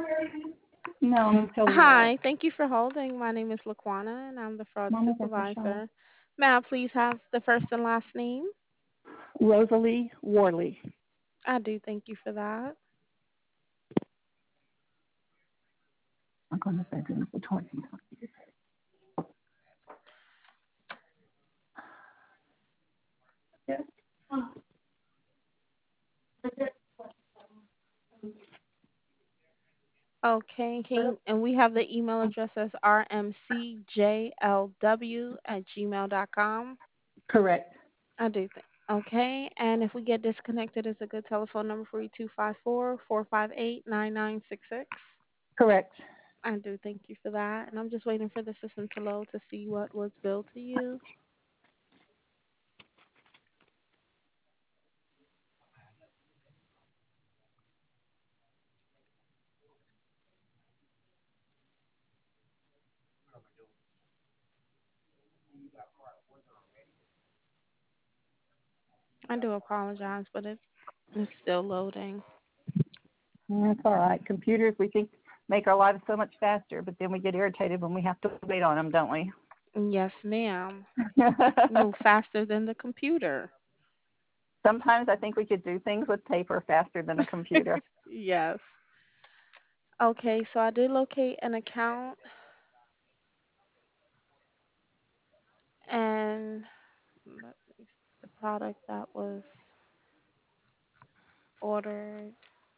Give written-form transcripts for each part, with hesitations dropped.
No, until Hi, thank you for holding. My name is Laquana, and I'm the fraud Mama's at the shop. supervisor. May I please have the first and last name? Rosalie Worley. I do thank you for that. I'm going to bedroom for 20. Okay, and we have the email address as rmcjlw@gmail.com. Correct. I do think. Okay, and if we get disconnected, is a good telephone number for you 254-458-9966. Correct. I do thank you for that, and I'm just waiting for the system to load to see what was billed to you. I do apologize, but it's still loading. That's all right. Computers, we think, make our lives so much faster, but then we get irritated when we have to wait on them, don't we? Yes, ma'am. Move faster than the computer. Sometimes I think we could do things with paper faster than a computer. Yes. Okay, so I did locate an account and let me see, the product that was ordered.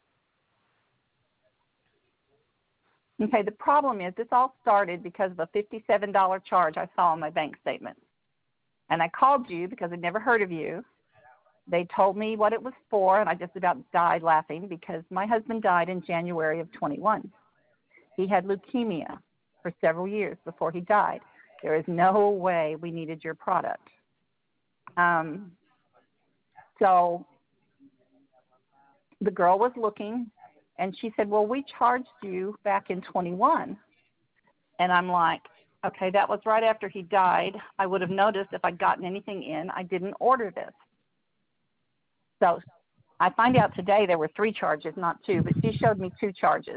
Okay, the problem is this all started because of a $57 charge I saw on my bank statement. And I called you because I'd never heard of you. They told me what it was for, and I just about died laughing because my husband died in January of 21. He had leukemia for several years before he died. There is no way we needed your product. Um, so the girl was looking, and she said, well, we charged you back in 21. And I'm like, okay, that was right after he died. I would have noticed if I'd gotten anything in. I didn't order this. So I find out today there were 3 charges, not 2, but she showed me 2 charges.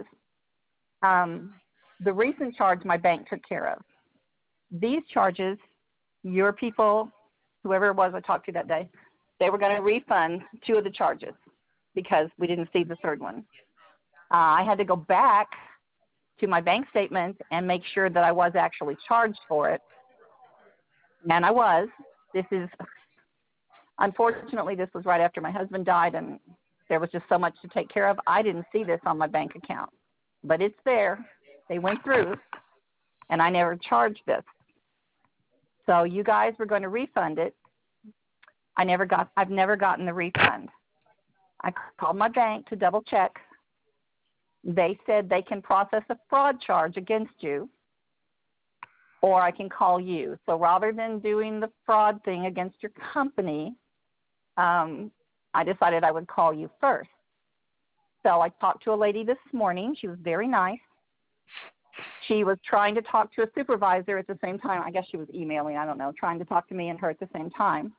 The recent charge my bank took care of. These charges, your people, whoever it was I talked to that day, they were going to refund 2 of the charges because we didn't see the third one. I had to go back to my bank statement and make sure that I was actually charged for it. And I was. This is, unfortunately, this was right after my husband died, and there was just so much to take care of. I didn't see this on my bank account, but it's there. They went through, and I never charged this. So you guys were going to refund it. I've never gotten the refund. I called my bank to double check. They said they can process a fraud charge against you, or I can call you. So rather than doing the fraud thing against your company, I decided I would call you first. So I talked to a lady this morning. She was very nice. She was trying to talk to a supervisor at the same time. I guess she was emailing, I don't know, trying to talk to me and her at the same time.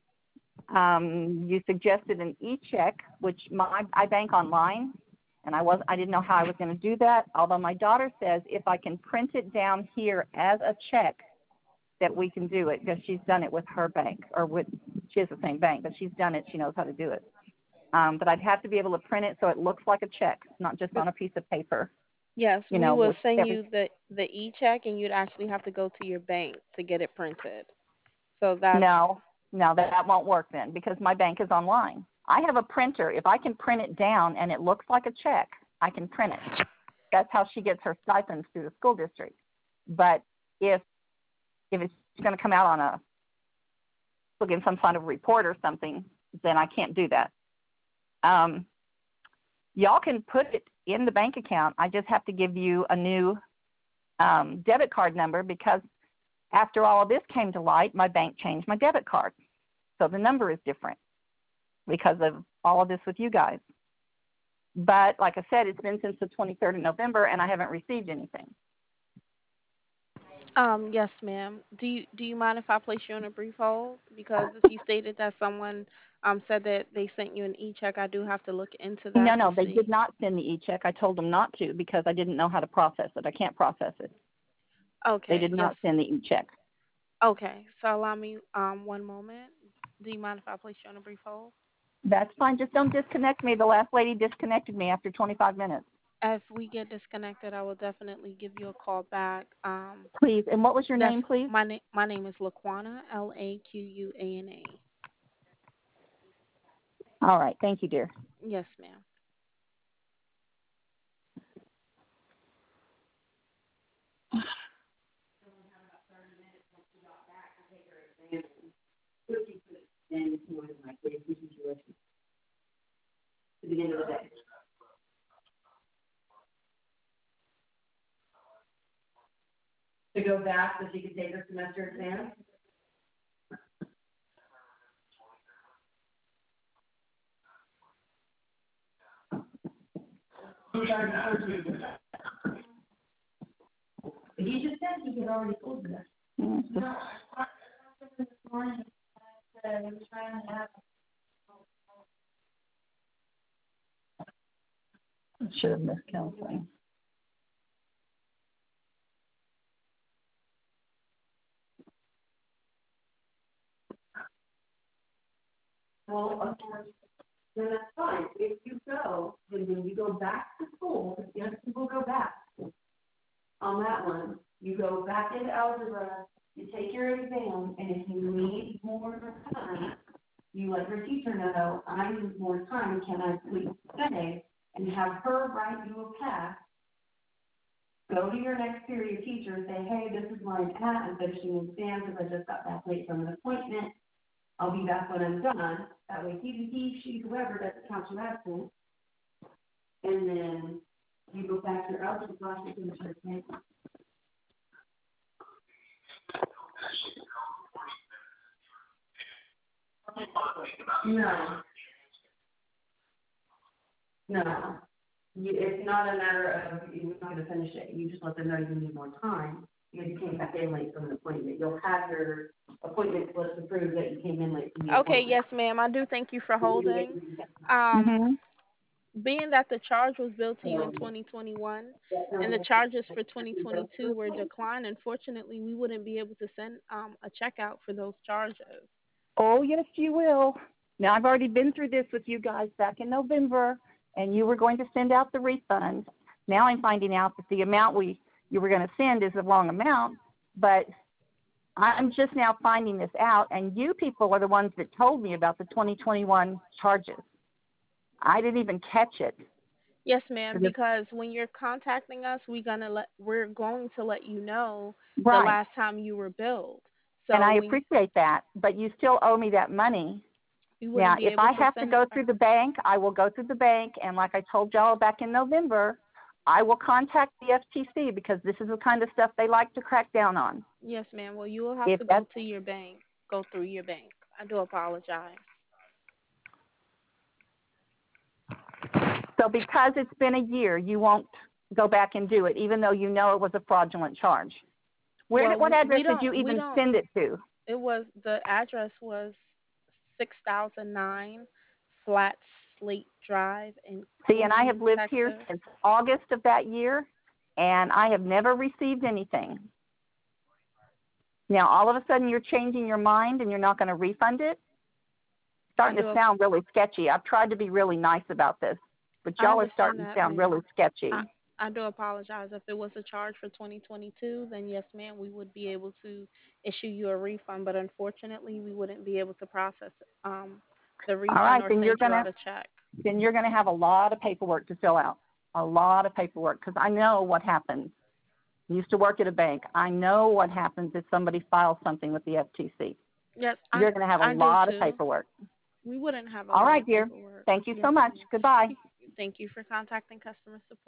You suggested an e-check, which I bank online, and I didn't know how I was going to do that, although my daughter says if I can print it down here as a check, that we can do it because she's done it with her bank, she has the same bank, but she's done it. She knows how to do it. But I'd have to be able to print it so it looks like a check, not just on a piece of paper, Yes, we will with send every. you the e-check, and you'd actually have to go to your bank to get it printed. So that's No, that won't work then because my bank is online. I have a printer. If I can print it down and it looks like a check, I can print it. That's how she gets her stipends through the school district. But if it's going to come out on look in some kind of report or something, then I can't do that. Y'all can put it in the bank account. I just have to give you a new debit card number because after all of this came to light, my bank changed my debit card. So the number is different because of all of this with you guys. But like I said, it's been since the 23rd of November, and I haven't received anything. Yes, ma'am. Do you mind if I place you on a brief hold? Because you stated that someone said that they sent you an e-check. I do have to look into No, that to no, they did see. not send the e-check. I told them not to because I didn't know how to process it. I can't process it. They Okay, did yes. not send the e-check. Okay. So allow me one moment. Do you mind if I place you on a brief hold? That's fine. Just don't disconnect me. The last lady disconnected me after 25 minutes. If we get disconnected, I will definitely give you a call back. Please. And what was your That's name, please? my name is Laquana, Laquana. All right. Thank you, dear. Yes, ma'am. To the end of the day. To go back so she could take her semester exam? He just said he had already told you that. No, I this morning. I was trying to have. I should have missed counseling. Well, of course, then that's fine. If you go, then when you go back to school, because young people go back on that one, you go back into algebra, you take your exam, and if you need more time, you let your teacher know, I need more time, can I please stay? And have her write you a pass. Go to your next period teacher and say, hey, this is where I'm at, I'm finishing an exam because I just got back late from an appointment. I'll be back when I'm done. That way he, she, whoever doesn't count you absent. And then you go back to your algebra class and finish your exam. No. No. It's not a matter of you're not going to finish it. You just let them know you need more time because you came back in late from an appointment. You'll have your appointment slip to prove that you came in late from the Okay, appointment. yes, ma'am. I do thank you for holding. Mm-hmm. Being that the charge was billed to you in 2021 and the charges for 2022 were declined, unfortunately, we wouldn't be able to send a check out for those charges. Oh, yes, you will. Now, I've already been through this with you guys back in November, and you were going to send out the refund. Now I'm finding out that the amount you were going to send is the wrong amount, but I'm just now finding this out, and you people are the ones that told me about the 2021 charges. I didn't even catch it. Yes, ma'am, because when you're contacting us, we're going to let you know the Right, last time you were billed. and So I when appreciate that, but you still owe me that money. we Now, wouldn't be if able I to have to send it go through back. the bank, I will go through the bank, and like I told y'all back in November, I will contact the FTC because this is the kind of stuff they like to crack down on. Yes, ma'am. Well, you will have If to that's go through your bank. I do apologize. so, because it's been a year, you won't go back and do it, even though you know it was a fraudulent charge. Well, What address did you we even don't. send it to? The address was 6009 Flat Slate Drive in See, and I have Queen, lived here Texas. since August of that year, and I have never received anything. Now, all of a sudden, you're changing your mind and you're not going to refund it? I Starting to do. sound really sketchy. I've tried to be really nice about this, but I y'all are understand starting to that, sound ma'am. really sketchy. I do apologize. If it was a charge for 2022, then yes, ma'am, we would be able to issue you a refund. But unfortunately, we wouldn't be able to process the All refund right, or send you out a check. then you're gonna have a lot of paperwork to fill out, a lot of paperwork, because I know what happens. I used to work at a bank. I know what happens if somebody files something with the FTC. Yes, You're going to have a I do lot of too. paperwork. We wouldn't have a All lot right, of dear. paperwork. Thank you Yes, so much. ma'am. Goodbye. Thank you for contacting customer support.